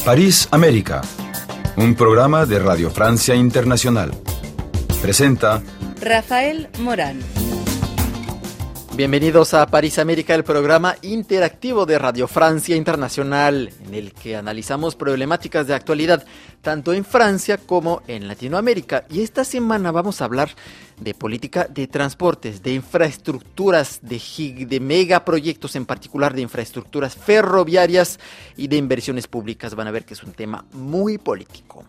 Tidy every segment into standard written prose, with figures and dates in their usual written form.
París, América, un programa de Radio Francia Internacional. Presenta Rafael Morán. Bienvenidos a París, América, el programa interactivo de Radio Francia Internacional, en el que analizamos problemáticas de actualidad, tanto en Francia como en Latinoamérica. Y esta semana vamos a hablar de política de transportes, de infraestructuras, de megaproyectos, en particular de infraestructuras ferroviarias y de inversiones públicas. Van a ver que es un tema muy político.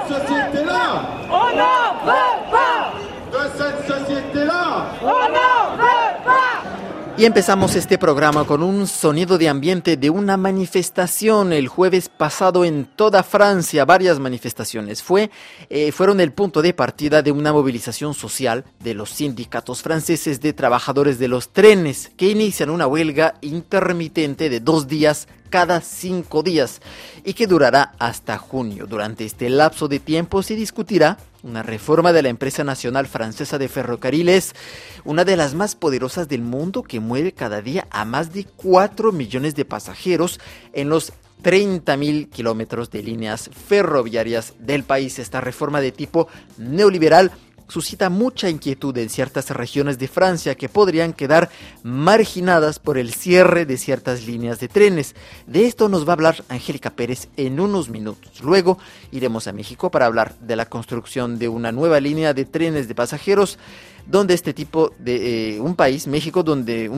Y empezamos este programa con un sonido de ambiente de una manifestación el jueves pasado en toda Francia. Varias manifestaciones fueron el punto de partida de una movilización social de los sindicatos franceses de trabajadores de los trenes, que inician una huelga intermitente de 2 días cada 5 días y que durará hasta junio. Durante este lapso de tiempo se discutirá una reforma de la empresa nacional francesa de ferrocarriles, una de las más poderosas del mundo, que mueve cada día a más de 4 millones de pasajeros en los 30.000 kilómetros de líneas ferroviarias del país. Esta reforma de tipo neoliberal suscita mucha inquietud en ciertas regiones de Francia que podrían quedar marginadas por el cierre de ciertas líneas de trenes. De esto nos va a hablar Angélica Pérez en unos minutos. Luego iremos a México para hablar de la construcción de una nueva línea de trenes de pasajeros, donde este tipo de México, donde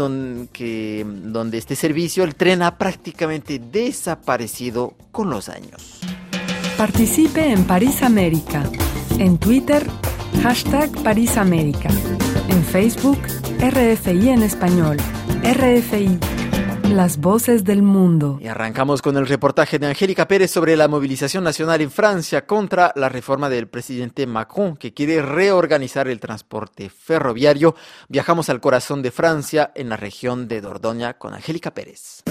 este servicio, el tren, ha prácticamente desaparecido con los años. Participe en París América. En Twitter, #París América. En Facebook, RFI en español. RFI, las voces del mundo. Y arrancamos con el reportaje de Angélica Pérez sobre la movilización nacional en Francia contra la reforma del presidente Macron, que quiere reorganizar el transporte ferroviario. Viajamos al corazón de Francia, en la región de Dordoña, con Angélica Pérez.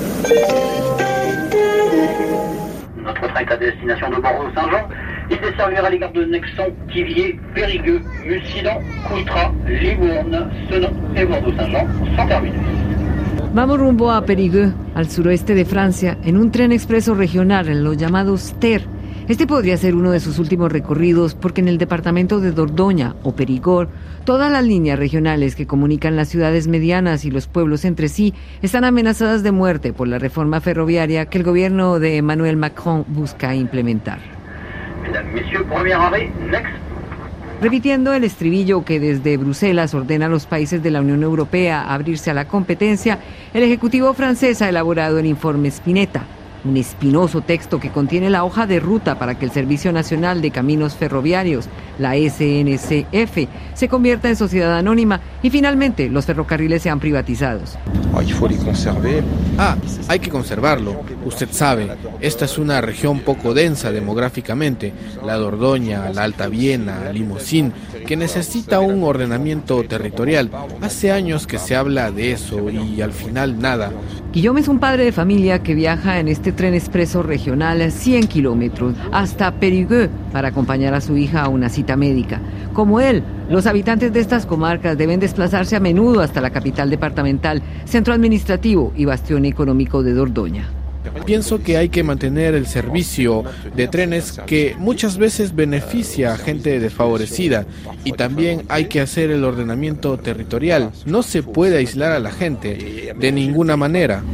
Notre train est à destination de Bordeaux-Saint-Jean. Il desservira les gares de Nexon, Thiviers, Périgueux, Mussidan, Coutras, Livourne, Senon et Bordeaux-Saint-Jean, sans terminus. Vamos rumbo a Périgueux, al suroeste de Francia, en un tren expreso regional, en los llamados TER. Este podría ser uno de sus últimos recorridos, porque en el departamento de Dordoña o Périgord, todas las líneas regionales que comunican las ciudades medianas y los pueblos entre sí están amenazadas de muerte por la reforma ferroviaria que el gobierno de Emmanuel Macron busca implementar. Repitiendo el estribillo que desde Bruselas ordena a los países de la Unión Europea abrirse a la competencia, el Ejecutivo francés ha elaborado el informe Spinetta, un espinoso texto que contiene la hoja de ruta para que el Servicio Nacional de Caminos Ferroviarios, la SNCF, se convierta en sociedad anónima y finalmente los ferrocarriles sean privatizados. Hay que conservarlo. Usted sabe, esta es una región poco densa demográficamente, la Dordoña, la Alta Viena, Limousin, que necesita un ordenamiento territorial. Hace años que se habla de eso y al final nada. Guillaume es un padre de familia que viaja en este tren expreso regional 100 kilómetros hasta Périgueux para acompañar a su hija a una cita médica. Como él, los habitantes de estas comarcas deben desplazarse a menudo hasta la capital departamental, centro administrativo y bastión económico de Dordoña. Pienso que hay que mantener el servicio de trenes, que muchas veces beneficia a gente desfavorecida, y también hay que hacer el ordenamiento territorial. No se puede aislar a la gente de ninguna manera.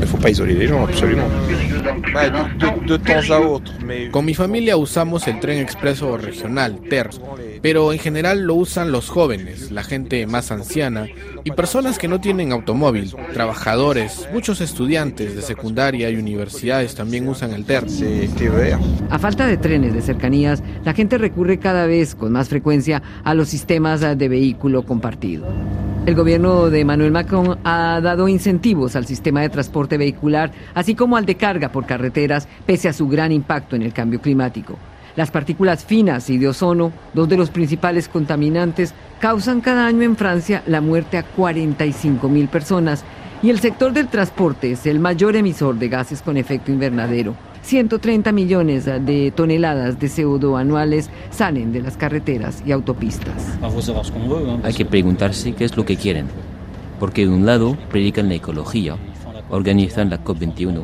Con mi familia usamos el tren expreso regional, TER, pero en general lo usan los jóvenes, la gente más anciana y personas que no tienen automóvil, trabajadores, muchos estudiantes de secundaria y universidades también usan el TER. A falta de trenes de cercanías, la gente recurre cada vez con más frecuencia a los sistemas de vehículo compartido. El gobierno de Emmanuel Macron ha dado incentivos al sistema de transporte vehicular, así como al de carga por carreteras, pese a su gran impacto en el cambio climático. Las partículas finas y de ozono, dos de los principales contaminantes, causan cada año en Francia la muerte a 45.000 personas, y el sector del transporte es el mayor emisor de gases con efecto invernadero. 130 millones de toneladas de CO2 anuales salen de las carreteras y autopistas. Hay que preguntarse qué es lo que quieren, porque de un lado predican la ecología, organizan la COP21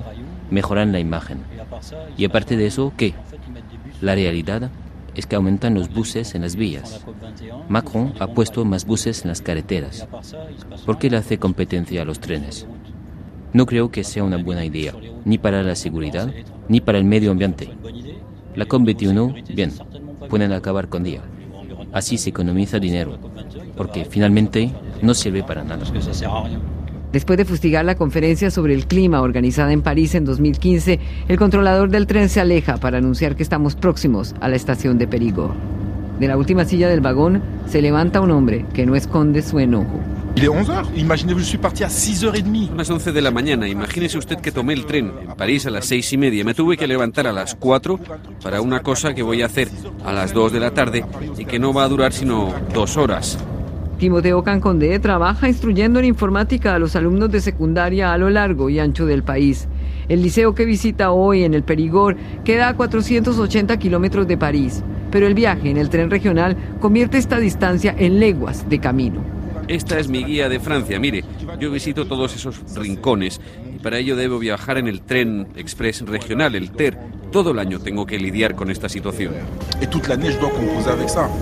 mejoran la imagen. Y aparte de eso, ¿qué? La realidad es que aumentan los buses en las vías. Macron ha puesto más buses en las carreteras. ¿Por qué le hace competencia a los trenes? No creo que sea una buena idea, ni para la seguridad, ni para el medio ambiente. La COP21, bien, pueden acabar con día. Así se economiza dinero, porque finalmente no sirve para nada. Después de fustigar la conferencia sobre el clima organizada en París en 2015, el controlador del tren se aleja para anunciar que estamos próximos a la estación de Périgord. De la última silla del vagón se levanta un hombre que no esconde su enojo. Il est 11h. Imaginez-vous, je suis parti à 6h30. Son las 11 de la mañana. Imagínese usted que tomé el tren en París a las 6:30. Me tuve que levantar a las 4 para una cosa que voy a hacer a las 2 de la tarde y que no va a durar sino 2 horas. Timoteo Cancondé trabaja instruyendo en informática a los alumnos de secundaria a lo largo y ancho del país. El liceo que visita hoy en el Périgord queda a 480 kilómetros de París, pero el viaje en el tren regional convierte esta distancia en leguas de camino. Esta es mi guía de Francia. Mire, yo visito todos esos rincones y para ello debo viajar en el tren express regional, el TER. Todo el año tengo que lidiar con esta situación. Et toute l'année, je dois composer avec ça.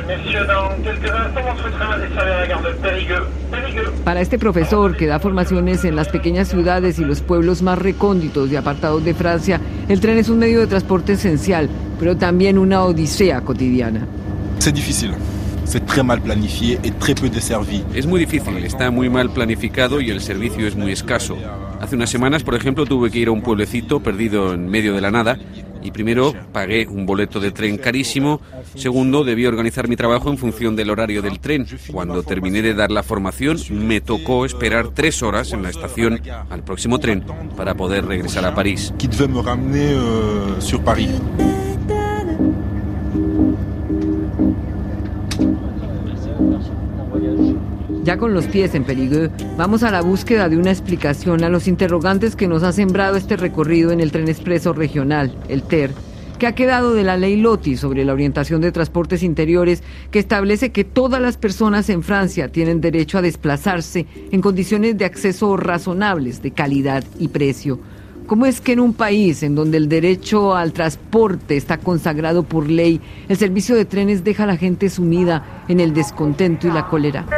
Para este profesor, que da formaciones en las pequeñas ciudades y los pueblos más recónditos y apartados de Francia, el tren es un medio de transporte esencial, pero también una odisea cotidiana. C'est difficile. C'est très mal planifié et très peu desservi. Es muy difícil, está muy mal planificado y el servicio es muy escaso. Hace unas semanas, por ejemplo, tuve que ir a un pueblecito perdido en medio de la nada y primero pagué un boleto de tren carísimo, segundo debí organizar mi trabajo en función del horario del tren. Cuando terminé de dar la formación me tocó esperar 3 horas en la estación al próximo tren para poder regresar a París. Qui devait me ramener sur Paris. Ya con los pies en Périgord, vamos a la búsqueda de una explicación a los interrogantes que nos ha sembrado este recorrido en el tren expreso regional, el TER, que ha quedado de la ley Loti sobre la orientación de transportes interiores, que establece que todas las personas en Francia tienen derecho a desplazarse en condiciones de acceso razonables, de calidad y precio. ¿Cómo es que en un país en donde el derecho al transporte está consagrado por ley, el servicio de trenes deja a la gente sumida en el descontento y la cólera?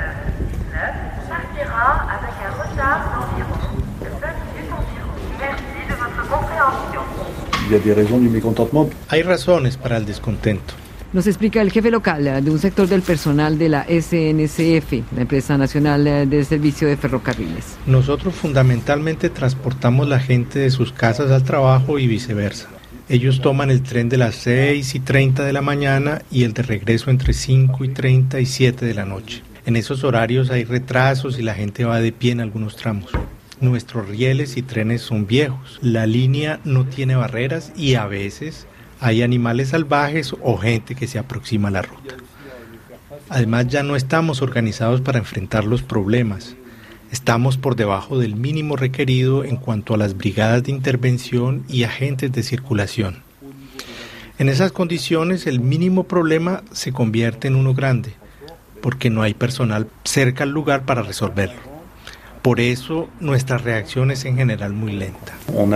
Hay razones para el descontento. Nos explica el jefe local de un sector del personal de la SNCF, la Empresa Nacional de Servicio de Ferrocarriles. Nosotros fundamentalmente transportamos la gente de sus casas al trabajo y viceversa. Ellos toman el tren de las 6:30 de la mañana y el de regreso entre 5:30 y 7 de la noche. En esos horarios hay retrasos y la gente va de pie en algunos tramos. Nuestros rieles y trenes son viejos. La línea no tiene barreras y a veces hay animales salvajes o gente que se aproxima a la ruta. Además, ya no estamos organizados para enfrentar los problemas. Estamos por debajo del mínimo requerido en cuanto a las brigadas de intervención y agentes de circulación. En esas condiciones, el mínimo problema se convierte en uno grande, porque no hay personal cerca al lugar para resolverlo. Por eso, nuestra reacción es en general muy lenta.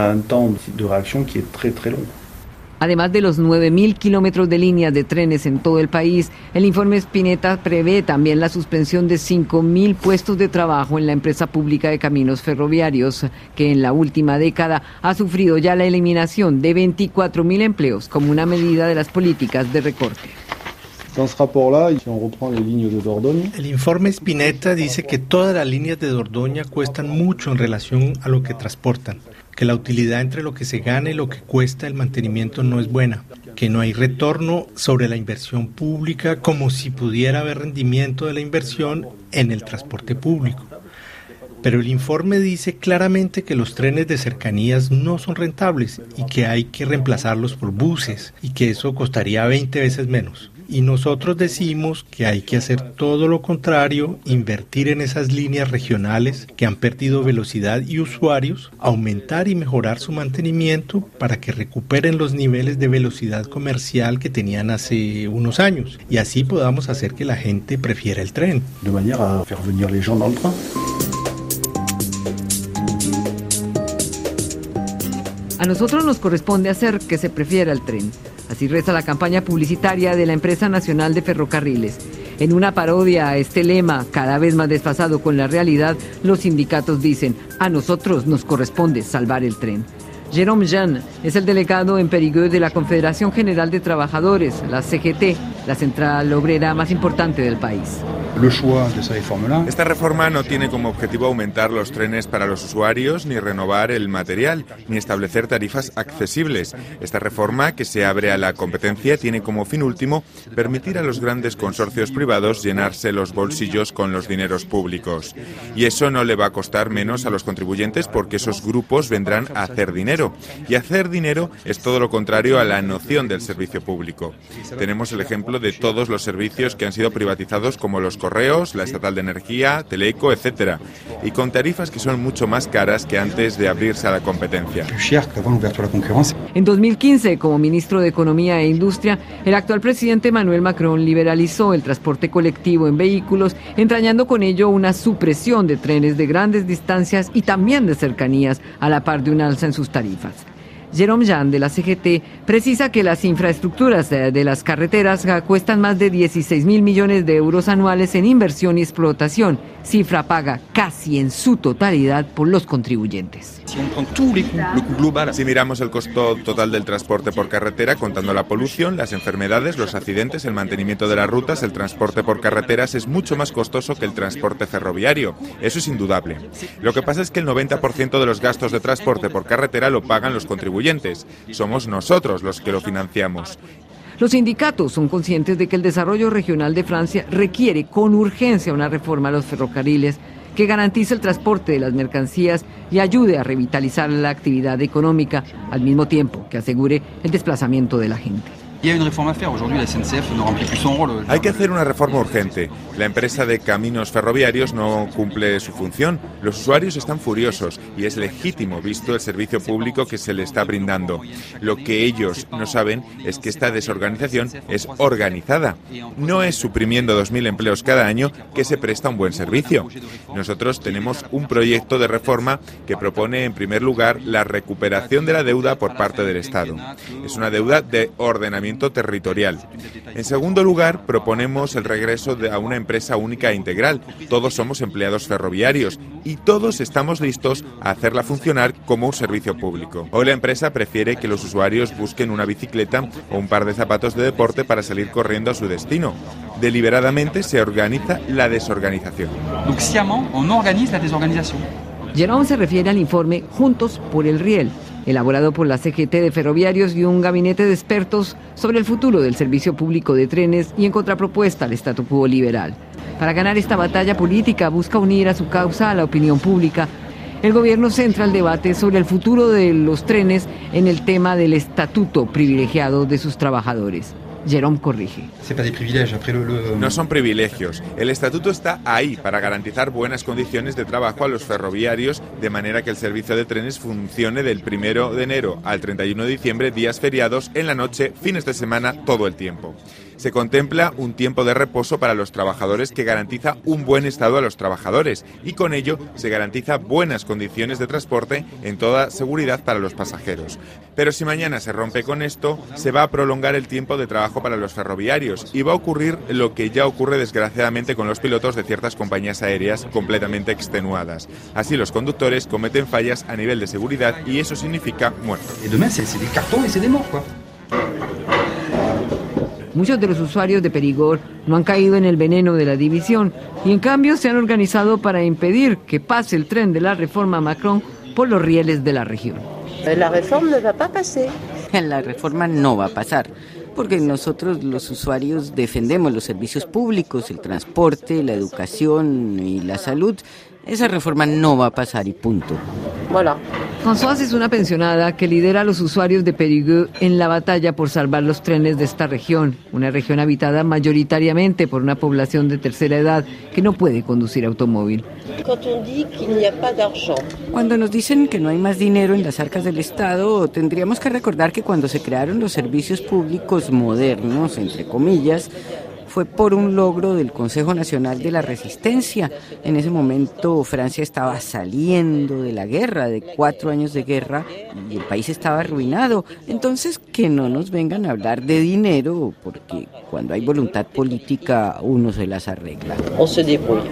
Además de los 9.000 kilómetros de líneas de trenes en todo el país, el informe Spinetta prevé también la suspensión de 5.000 puestos de trabajo en la empresa pública de caminos ferroviarios, que en la última década ha sufrido ya la eliminación de 24.000 empleos como una medida de las políticas de recorte. El informe Spinetta dice que todas las líneas de Dordoña cuestan mucho en relación a lo que transportan, que la utilidad entre lo que se gana y lo que cuesta el mantenimiento no es buena, que no hay retorno sobre la inversión pública como si pudiera haber rendimiento de la inversión en el transporte público. Pero el informe dice claramente que los trenes de cercanías no son rentables y que hay que reemplazarlos por buses y que eso costaría 20 veces menos. Y nosotros decimos que hay que hacer todo lo contrario, invertir en esas líneas regionales que han perdido velocidad y usuarios, aumentar y mejorar su mantenimiento para que recuperen los niveles de velocidad comercial que tenían hace unos años y así podamos hacer que la gente prefiera el tren. De manera a faire venir les gens dans le train. A nosotros nos corresponde hacer que se prefiera el tren. Así reza la campaña publicitaria de la Empresa Nacional de Ferrocarriles. En una parodia a este lema, cada vez más desfasado con la realidad, los sindicatos dicen: a nosotros nos corresponde salvar el tren. Jérôme Jean es el delegado en Périgueux de la Confederación General de Trabajadores, la CGT, la central obrera más importante del país. Esta reforma no tiene como objetivo aumentar los trenes para los usuarios, ni renovar el material, ni establecer tarifas accesibles. Esta reforma, que se abre a la competencia, tiene como fin último permitir a los grandes consorcios privados llenarse los bolsillos con los dineros públicos. Y eso no le va a costar menos a los contribuyentes, porque esos grupos vendrán a hacer dinero. Y hacer dinero es todo lo contrario a la noción del servicio público. Tenemos el ejemplo de todos los servicios que han sido privatizados, como los correos, la estatal de energía, Teleco, etcétera, y con tarifas que son mucho más caras que antes de abrirse a la competencia. En 2015, como ministro de Economía e Industria, el actual presidente Emmanuel Macron liberalizó el transporte colectivo en vehículos, entrañando con ello una supresión de trenes de grandes distancias y también de cercanías, a la par de un alza en sus tarifas. Jérôme Jean, de la CGT, precisa que las infraestructuras de las carreteras cuestan más de 16.000 millones de euros anuales en inversión y explotación, cifra paga casi en su totalidad por los contribuyentes. Si miramos el costo total del transporte por carretera, contando la polución, las enfermedades, los accidentes, el mantenimiento de las rutas, el transporte por carreteras es mucho más costoso que el transporte ferroviario. Eso es indudable. Lo que pasa es que el 90% de los gastos de transporte por carretera lo pagan los contribuyentes. Somos nosotros los que lo financiamos. Los sindicatos son conscientes de que el desarrollo regional de Francia requiere con urgencia una reforma a los ferrocarriles que garantice el transporte de las mercancías y ayude a revitalizar la actividad económica, al mismo tiempo que asegure el desplazamiento de la gente. Hay que hacer una reforma urgente. La empresa de caminos ferroviarios no cumple su función. Los usuarios están furiosos y es legítimo visto el servicio público que se le está brindando. Lo que ellos no saben es que esta desorganización es organizada. No es suprimiendo 2.000 empleos cada año que se presta un buen servicio. Nosotros tenemos un proyecto de reforma que propone, en primer lugar, la recuperación de la deuda por parte del Estado. Es una deuda de ordenamiento territorial. En segundo lugar, proponemos el regreso a una empresa única e integral. Todos somos empleados ferroviarios y todos estamos listos a hacerla funcionar como un servicio público. Hoy la empresa prefiere que los usuarios busquen una bicicleta o un par de zapatos de deporte para salir corriendo a su destino. Deliberadamente se organiza la desorganización. Jérôme se refiere al informe Juntos por el Riel, elaborado por la CGT de Ferroviarios y un gabinete de expertos sobre el futuro del servicio público de trenes y en contrapropuesta al statu quo liberal. Para ganar esta batalla política busca unir a su causa a la opinión pública. El gobierno centra el debate sobre el futuro de los trenes en el tema del estatuto privilegiado de sus trabajadores. Jérôme corrige. No son privilegios. El estatuto está ahí para garantizar buenas condiciones de trabajo a los ferroviarios, de manera que el servicio de trenes funcione del 1 de enero al 31 de diciembre, días feriados, en la noche, fines de semana, todo el tiempo. Se contempla un tiempo de reposo para los trabajadores que garantiza un buen estado a los trabajadores y con ello se garantiza buenas condiciones de transporte en toda seguridad para los pasajeros. Pero si mañana se rompe con esto, se va a prolongar el tiempo de trabajo para los ferroviarios y va a ocurrir lo que ya ocurre desgraciadamente con los pilotos de ciertas compañías aéreas completamente extenuadas. Así los conductores cometen fallas a nivel de seguridad y eso significa muerte. Muchos de los usuarios de Périgueux no han caído en el veneno de la división y en cambio se han organizado para impedir que pase el tren de la reforma Macron por los rieles de la región. La reforma no va a pasar. La reforma no va a pasar, porque nosotros los usuarios defendemos los servicios públicos, el transporte, la educación y la salud. Esa reforma no va a pasar y punto. Voilà. Françoise es una pensionada que lidera a los usuarios de Périgueux en la batalla por salvar los trenes de esta región, una región habitada mayoritariamente por una población de tercera edad que no puede conducir automóvil. Cuando nos dicen que no hay más dinero en las arcas del Estado, tendríamos que recordar que cuando se crearon los servicios públicos modernos, entre comillas, fue por un logro del Consejo Nacional de la Resistencia. En ese momento Francia estaba saliendo de la guerra, de 4 años de guerra, y el país estaba arruinado. Entonces, que no nos vengan a hablar de dinero, porque cuando hay voluntad política uno se las arregla. On se débrouille.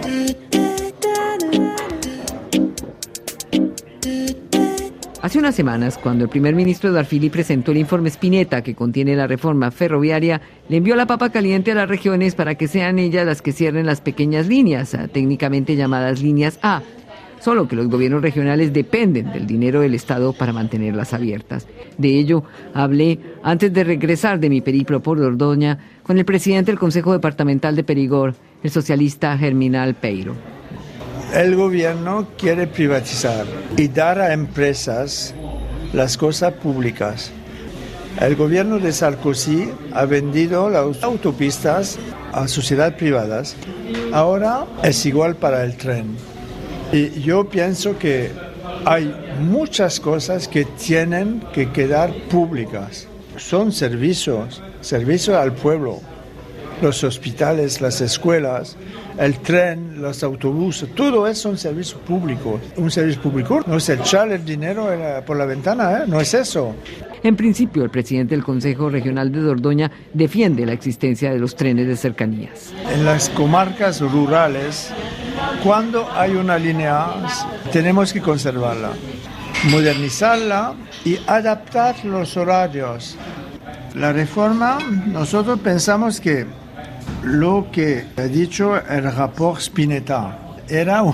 Hace unas semanas, cuando el primer ministro Édouard Philippe presentó el informe Spinetta que contiene la reforma ferroviaria, le envió la papa caliente a las regiones para que sean ellas las que cierren las pequeñas líneas, técnicamente llamadas líneas A. Solo que los gobiernos regionales dependen del dinero del Estado para mantenerlas abiertas. De ello hablé antes de regresar de mi periplo por Dordoña con el presidente del Consejo Departamental de Périgord, el socialista Germinal Peiro. El gobierno quiere privatizar y dar a empresas las cosas públicas. El gobierno de Sarkozy ha vendido las autopistas a sociedades privadas. Ahora es igual para el tren. Y yo pienso que hay muchas cosas que tienen que quedar públicas. Son servicios al pueblo. Los hospitales, las escuelas, el tren, los autobuses, todo eso son servicios públicos. Un servicio público no es echar el dinero por la ventana, no es eso. En principio, el presidente del Consejo Regional de Dordoña defiende la existencia de los trenes de cercanías. En las comarcas rurales, cuando hay una línea A, tenemos que conservarla, modernizarla y adaptar los horarios. La reforma, nosotros pensamos que lo que ha dicho el rapport Spinetta era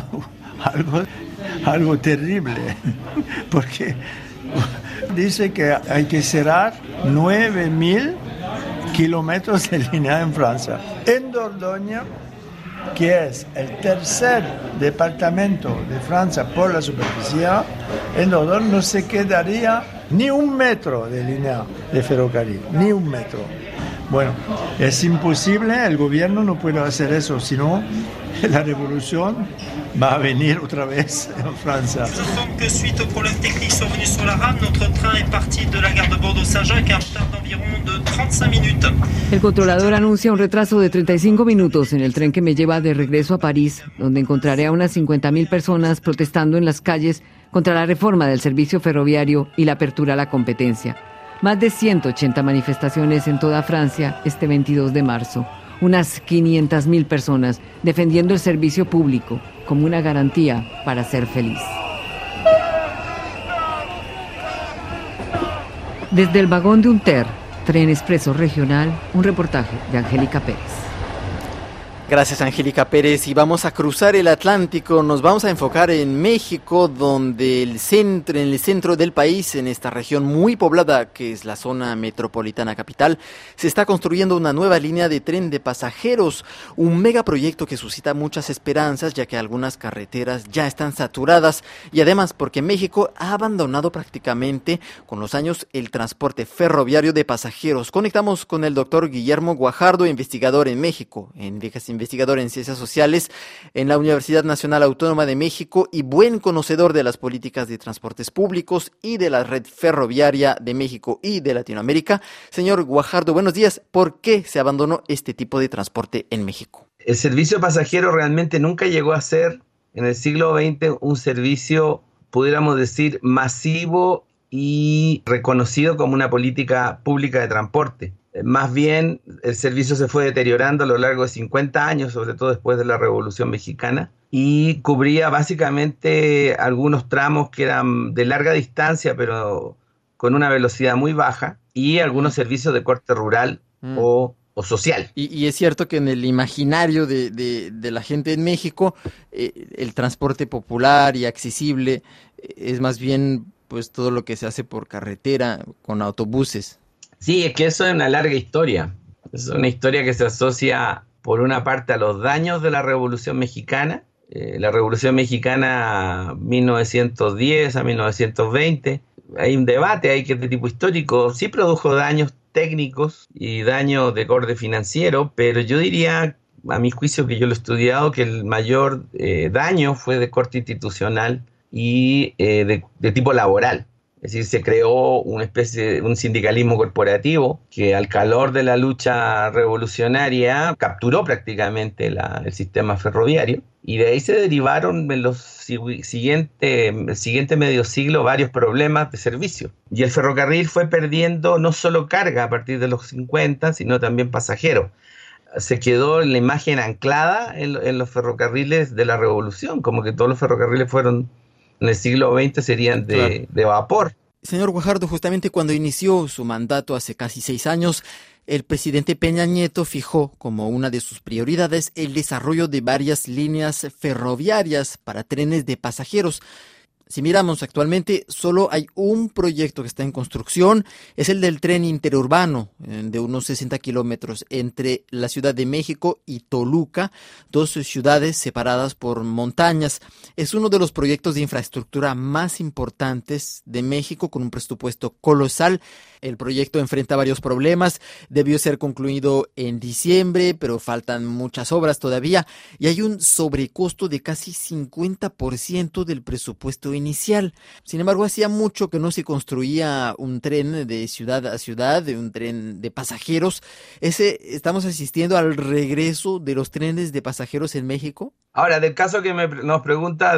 algo terrible, porque dice que hay que cerrar 9.000 kilómetros de línea en Francia. En Dordoña, que es el tercer departamento de Francia por la superficie, en Dordoña no se quedaría ni un metro de línea de ferrocarril, ni un metro. Bueno, es imposible, el gobierno no puede hacer eso, sino la revolución va a venir otra vez en Francia. Que suite aux problèmes techniques survenus sur la rame, notre train est parti de la gare de Bordeaux-Saint-Jacques à un retard d'environ de 35 minutes. El controlador anuncia un retraso de 35 minutos en el tren que me lleva de regreso a París, donde encontraré a unas 50.000 personas protestando en las calles contra la reforma del servicio ferroviario y la apertura a la competencia. Más de 180 manifestaciones en toda Francia este 22 de marzo. Unas 500.000 personas defendiendo el servicio público como una garantía para ser feliz. Desde el vagón de un tren expreso regional, un reportaje de Angélica Pérez. Gracias, Angélica Pérez. Y vamos a cruzar el Atlántico. Nos vamos a enfocar en México, donde en el centro del país, en esta región muy poblada que es la zona metropolitana capital, se está construyendo una nueva línea de tren de pasajeros, un megaproyecto que suscita muchas esperanzas, ya que algunas carreteras ya están saturadas y además porque México ha abandonado prácticamente con los años el transporte ferroviario de pasajeros. Conectamos con el doctor Guillermo Guajardo, investigador en México, investigador en Ciencias Sociales en la Universidad Nacional Autónoma de México y buen conocedor de las políticas de transportes públicos y de la red ferroviaria de México y de Latinoamérica. Señor Guajardo, buenos días. ¿Por qué se abandonó este tipo de transporte en México? El servicio pasajero realmente nunca llegó a ser, en el siglo XX, un servicio, pudiéramos decir, masivo y reconocido como una política pública de transporte. Más bien, el servicio se fue deteriorando a lo largo de 50 años, sobre todo después de la Revolución Mexicana, y cubría básicamente algunos tramos que eran de larga distancia, pero con una velocidad muy baja, y algunos servicios de corte rural o social. Y es cierto que en el imaginario de la gente en México, el transporte popular y accesible es más bien pues todo lo que se hace por carretera, con autobuses. Sí, es que eso es una larga historia. Es una historia que se asocia, por una parte, a los daños de la Revolución Mexicana. La Revolución Mexicana 1910 a 1920. Hay un debate ahí que es de tipo histórico. Sí produjo daños técnicos y daños de corte financiero, pero yo diría, a mi juicio, que yo lo he estudiado, que el mayor daño fue de corte institucional y de tipo laboral. Es decir, se creó una especie de un sindicalismo corporativo que al calor de la lucha revolucionaria capturó prácticamente el sistema ferroviario, y de ahí se derivaron en el siguiente medio siglo varios problemas de servicio. Y el ferrocarril fue perdiendo no solo carga a partir de los 50, sino también pasajeros. Se quedó la imagen anclada en los ferrocarriles de la revolución, como que todos los ferrocarriles fueron en el siglo XX serían de vapor. Señor Guajardo, justamente cuando inició su mandato hace casi 6 años, el presidente Peña Nieto fijó como una de sus prioridades el desarrollo de varias líneas ferroviarias para trenes de pasajeros. Si miramos actualmente, solo hay un proyecto que está en construcción, es el del tren interurbano de unos 60 kilómetros entre la Ciudad de México y Toluca, 2 ciudades separadas por montañas. Es uno de los proyectos de infraestructura más importantes de México, con un presupuesto colosal. El proyecto enfrenta varios problemas, debió ser concluido en diciembre, pero faltan muchas obras todavía, y hay un sobrecosto de casi 50% del presupuesto inicial. Sin embargo, hacía mucho que no se construía un tren de ciudad a ciudad, un tren de pasajeros. ¿Estamos asistiendo al regreso de los trenes de pasajeros en México? Ahora, del caso que nos pregunta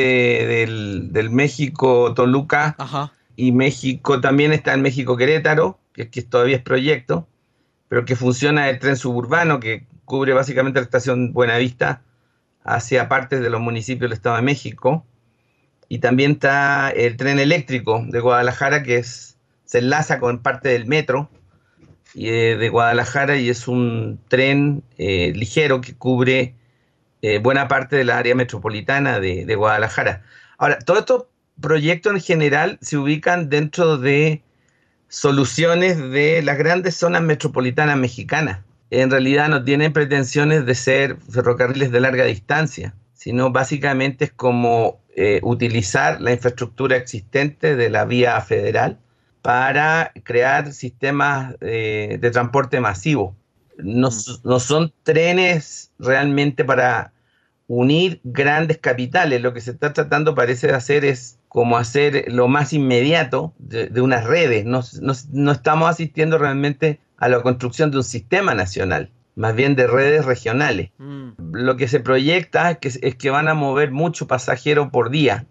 del México-Toluca, y México, también está el México-Querétaro, que todavía es proyecto, pero que funciona el tren suburbano, que cubre básicamente la estación Buenavista hacia partes de los municipios del Estado de México. Y también está el tren eléctrico de Guadalajara, que se enlaza con parte del metro de Guadalajara, y es un tren ligero que cubre buena parte de la área metropolitana de Guadalajara. Ahora, todos estos proyectos en general se ubican dentro de soluciones de las grandes zonas metropolitanas mexicanas. En realidad no tienen pretensiones de ser ferrocarriles de larga distancia, sino básicamente es como utilizar la infraestructura existente de la vía federal para crear sistemas de transporte masivo. No son trenes realmente para unir grandes capitales. Lo que se está tratando parece de hacer es como hacer lo más inmediato de unas redes. No estamos asistiendo realmente a la construcción de un sistema nacional, más bien de redes regionales. Lo que se proyecta es que van a mover mucho pasajero por día,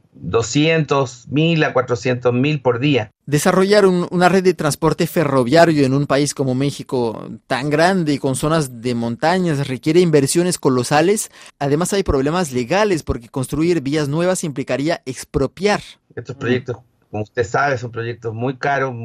200.000 a 400.000 por día. Desarrollar una red de transporte ferroviario en un país como México tan grande y con zonas de montañas requiere inversiones colosales. Además hay problemas legales porque construir vías nuevas implicaría expropiar. Estos proyectos, como usted sabe, son proyectos muy caros,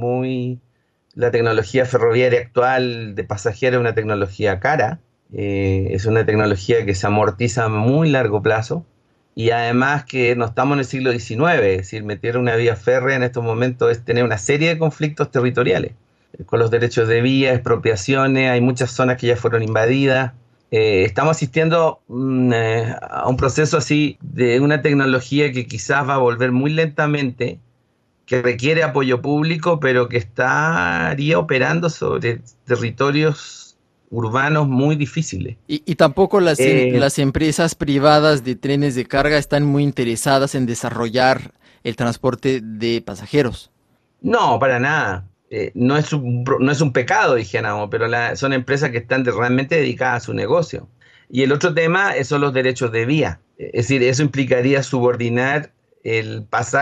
La tecnología ferroviaria actual de pasajeros es una tecnología cara, es una tecnología que se amortiza a muy largo plazo. Y además que no estamos en el siglo XIX, es decir, meter una vía férrea en estos momentos es tener una serie de conflictos territoriales, con los derechos de vía, expropiaciones, hay muchas zonas que ya fueron invadidas. Estamos asistiendo a un proceso así de una tecnología que quizás va a volver muy lentamente, que requiere apoyo público, pero que estaría operando sobre territorios urbanos muy difíciles. Y tampoco las empresas privadas de trenes de carga están muy interesadas en desarrollar el transporte de pasajeros. No, para nada. No es un pecado, dijéramos, pero son empresas que están realmente dedicadas a su negocio. Y el otro tema son los derechos de vía. Es decir, eso implicaría subordinar el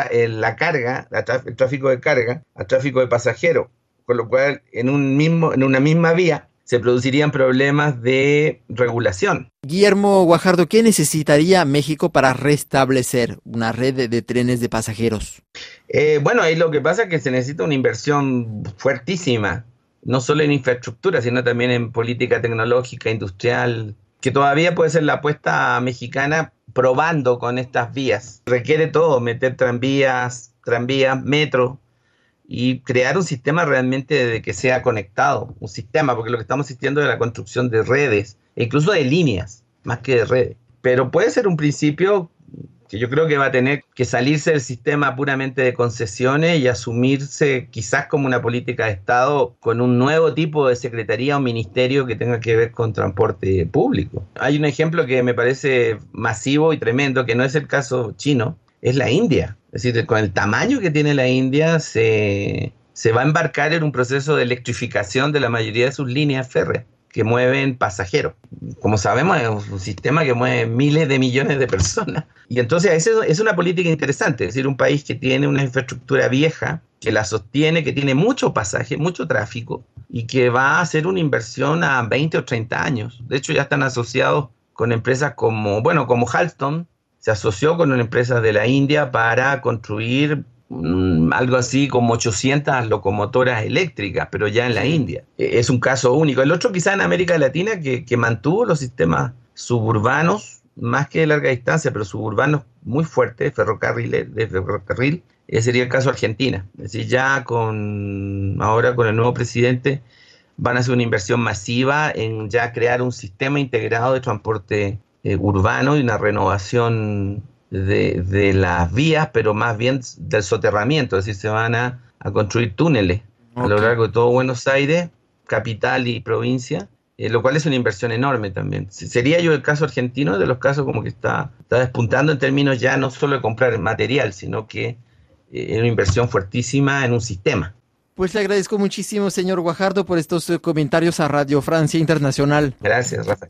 tráfico de carga al tráfico de pasajeros, con lo cual en una misma vía se producirían problemas de regulación. Guillermo Guajardo, ¿qué necesitaría México para restablecer una red de trenes de pasajeros? Bueno, ahí lo que pasa es que se necesita una inversión fuertísima, no solo en infraestructura, sino también en política tecnológica, industrial, que todavía puede ser la apuesta mexicana probando con estas vías. Requiere todo, meter tranvías, metro, y crear un sistema realmente de que sea conectado, un sistema, porque lo que estamos asistiendo es la construcción de redes, e incluso de líneas, más que de redes. Pero puede ser un principio que yo creo que va a tener que salirse del sistema puramente de concesiones y asumirse quizás como una política de Estado con un nuevo tipo de secretaría o ministerio que tenga que ver con transporte público. Hay un ejemplo que me parece masivo y tremendo, que no es el caso chino, es la India. Es decir, con el tamaño que tiene la India se va a embarcar en un proceso de electrificación de la mayoría de sus líneas férreas que mueven pasajeros. Como sabemos, es un sistema que mueve miles de millones de personas. Y entonces es una política interesante, es decir, un país que tiene una infraestructura vieja, que la sostiene, que tiene mucho pasaje, mucho tráfico, y que va a hacer una inversión a 20 o 30 años. De hecho, ya están asociados con empresas como Alstom, se asoció con una empresa de la India para construir algo así como 800 locomotoras eléctricas, pero ya en la India. Es un caso único. El otro quizá en América Latina que mantuvo los sistemas suburbanos, más que de larga distancia, pero suburbanos muy fuertes, de ferrocarril, sería el caso de Argentina. Es decir, ya ahora con el nuevo presidente van a hacer una inversión masiva en ya crear un sistema integrado de transporte urbano y una renovación de las vías, pero más bien del soterramiento, es decir, se van a construir túneles a lo largo de todo Buenos Aires, capital y provincia, lo cual es una inversión enorme también. Sería yo el caso argentino de los casos como que está despuntando en términos ya no solo de comprar material, sino que es una inversión fuertísima en un sistema. Pues le agradezco muchísimo, señor Guajardo, por estos comentarios a Radio Francia Internacional. Gracias, Rafael.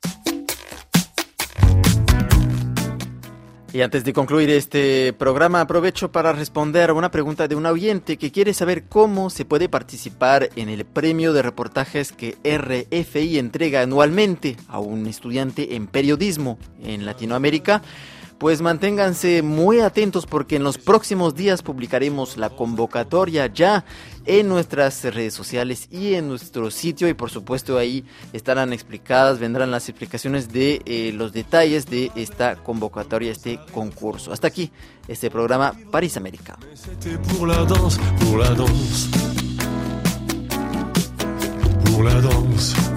Y antes de concluir este programa, aprovecho para responder a una pregunta de un oyente que quiere saber cómo se puede participar en el premio de reportajes que RFI entrega anualmente a un estudiante en periodismo en Latinoamérica. Pues manténganse muy atentos porque en los próximos días publicaremos la convocatoria ya en nuestras redes sociales y en nuestro sitio, y por supuesto ahí vendrán las explicaciones de los detalles de esta convocatoria, este concurso. Hasta aquí este programa París América. Pour la danse.